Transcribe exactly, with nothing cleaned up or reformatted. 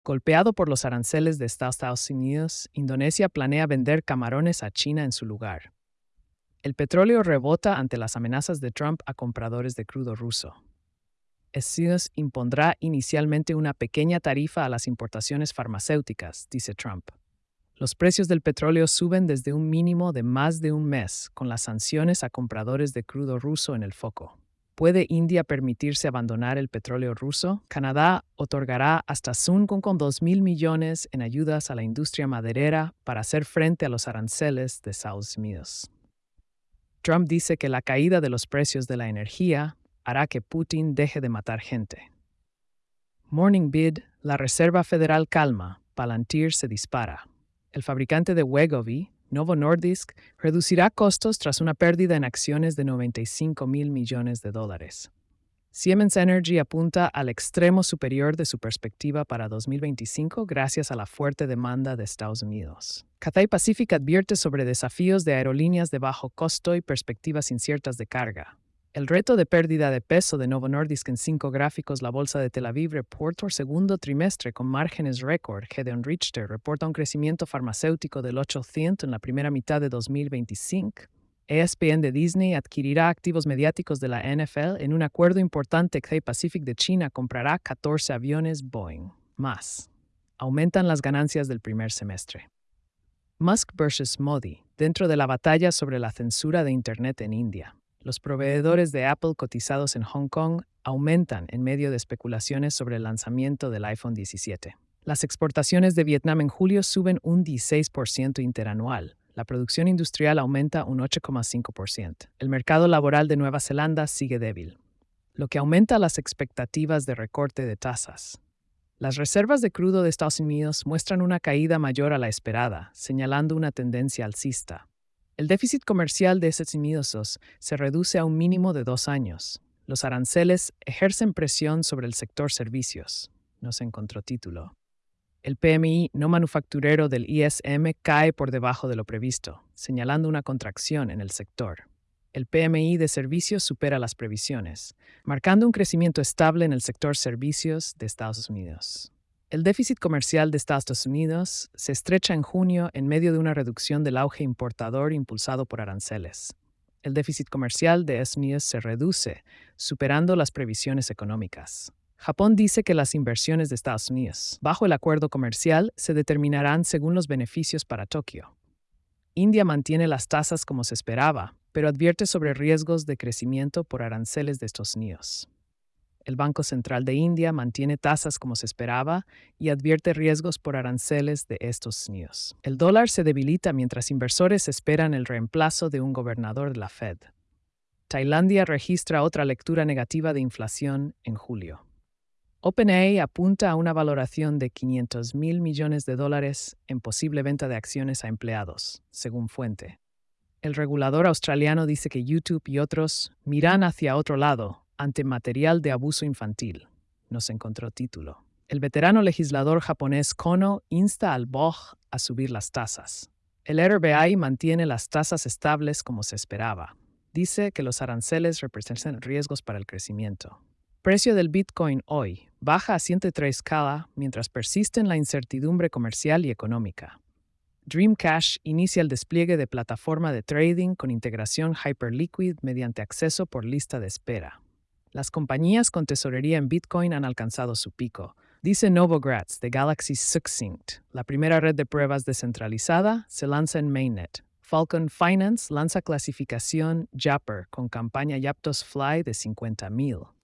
Golpeado por los aranceles de Estados Unidos, Indonesia planea vender camarones a China en su lugar. El petróleo rebota ante las amenazas de Trump a compradores de crudo ruso. Estados Unidos impondrá inicialmente una pequeña tarifa a las importaciones farmacéuticas, dice Trump. Los precios del petróleo suben desde un mínimo de más de un mes, con las sanciones a compradores de crudo ruso en el foco. ¿Puede India permitirse abandonar el petróleo ruso? Canadá otorgará hasta dos mil millones en ayudas a la industria maderera para hacer frente a los aranceles de Estados Unidos. Trump dice que la caída de los precios de la energía hará que Putin deje de matar gente. Morning Bid, la Reserva Federal calma, Palantir se dispara. El fabricante de Wegovy, Novo Nordisk, reducirá costos tras una pérdida en acciones de noventa y cinco mil millones de dólares. Siemens Energy apunta al extremo superior de su perspectiva para dos mil veinticinco gracias a la fuerte demanda de Estados Unidos. Cathay Pacific advierte sobre desafíos de aerolíneas de bajo costo y perspectivas inciertas de carga. El reto de pérdida de peso de Novo Nordisk en cinco gráficos. La bolsa de Tel Aviv reporta segundo trimestre con márgenes récord. Gedeon Richter reporta un crecimiento farmacéutico del ocho por ciento en la primera mitad de dos mil veinticinco. E S P N de Disney adquirirá activos mediáticos de la N F L en un acuerdo importante. Cathay Pacific de China comprará catorce aviones Boeing. Más. Aumentan las ganancias del primer semestre. Musk versus Modi. Dentro de la batalla sobre la censura de Internet en India, los proveedores de Apple cotizados en Hong Kong aumentan en medio de especulaciones sobre el lanzamiento del iPhone diecisiete. Las exportaciones de Vietnam en julio suben un dieciséis por ciento interanual. La producción industrial aumenta un ocho coma cinco por ciento. El mercado laboral de Nueva Zelanda sigue débil, lo que aumenta las expectativas de recorte de tasas. Las reservas de crudo de Estados Unidos muestran una caída mayor a la esperada, señalando una tendencia alcista. El déficit comercial de Estados Unidos se reduce a un mínimo de dos años. Los aranceles ejercen presión sobre el sector servicios. No se encontró título. El P M I no manufacturero del I S M cae por debajo de lo previsto, señalando una contracción en el sector. El P M I de servicios supera las previsiones, marcando un crecimiento estable en el sector servicios de Estados Unidos. El déficit comercial de Estados Unidos se estrecha en junio en medio de una reducción del auge importador impulsado por aranceles. El déficit comercial de Estados Unidos se reduce, superando las previsiones económicas. Japón dice que las inversiones de Estados Unidos, bajo el acuerdo comercial, se determinarán según los beneficios para Tokio. India mantiene las tasas como se esperaba, pero advierte sobre riesgos de crecimiento por aranceles de Estados Unidos. El Banco Central de India mantiene tasas como se esperaba y advierte riesgos por aranceles de Estados Unidos. El dólar se debilita mientras inversores esperan el reemplazo de un gobernador de la Fed. Tailandia registra otra lectura negativa de inflación en julio. OpenAI apunta a una valoración de quinientos mil millones de dólares en posible venta de acciones a empleados, según fuente. El regulador australiano dice que YouTube y otros miran hacia otro lado ante material de abuso infantil. No se encontró título. El veterano legislador japonés Kono insta al B O J a subir las tasas. El R B I mantiene las tasas estables como se esperaba. Dice que los aranceles representan riesgos para el crecimiento. Precio del Bitcoin hoy baja a ciento tres K mientras persiste la incertidumbre comercial y económica. Dreamcash inicia el despliegue de plataforma de trading con integración Hyperliquid mediante acceso por lista de espera. Las compañías con tesorería en Bitcoin han alcanzado su pico, dice Novogratz de Galaxy Succinct. La primera red de pruebas descentralizada se lanza en Mainnet. Falcon Finance lanza clasificación Japper con campaña Yaptos Fly de cincuenta mil.